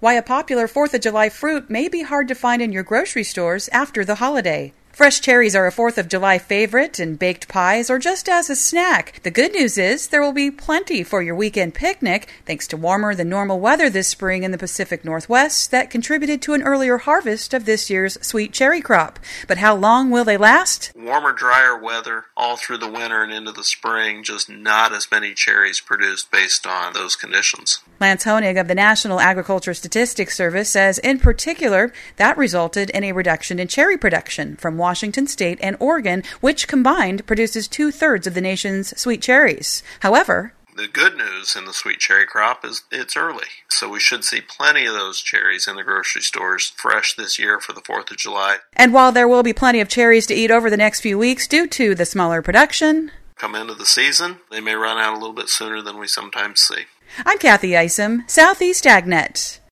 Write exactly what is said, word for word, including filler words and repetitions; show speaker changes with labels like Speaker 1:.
Speaker 1: Why a popular fourth of July fruit may be hard to find in your grocery stores after the holiday. Fresh cherries are a fourth of July favorite in baked pies or just as a snack. The good news is there will be plenty for your weekend picnic thanks to warmer than normal weather this spring in the Pacific Northwest that contributed to an earlier harvest of this year's sweet cherry crop. But how long will they last?
Speaker 2: Warmer, drier weather all through the winter and into the spring, just not as many cherries produced based on those conditions.
Speaker 1: Lance Honig of the National Agriculture Statistics Service says in particular that resulted in a reduction in cherry production from Washington State and Oregon, which combined produces two-thirds of the nation's sweet cherries. However,
Speaker 2: the good news in the sweet cherry crop is it's early, so we should see plenty of those cherries in the grocery stores fresh this year for the fourth of July.
Speaker 1: And while there will be plenty of cherries to eat over the next few weeks due to the smaller production,
Speaker 2: come into the season, they may run out a little bit sooner than we sometimes see.
Speaker 1: I'm Kathy Isom, Southeast AgNet.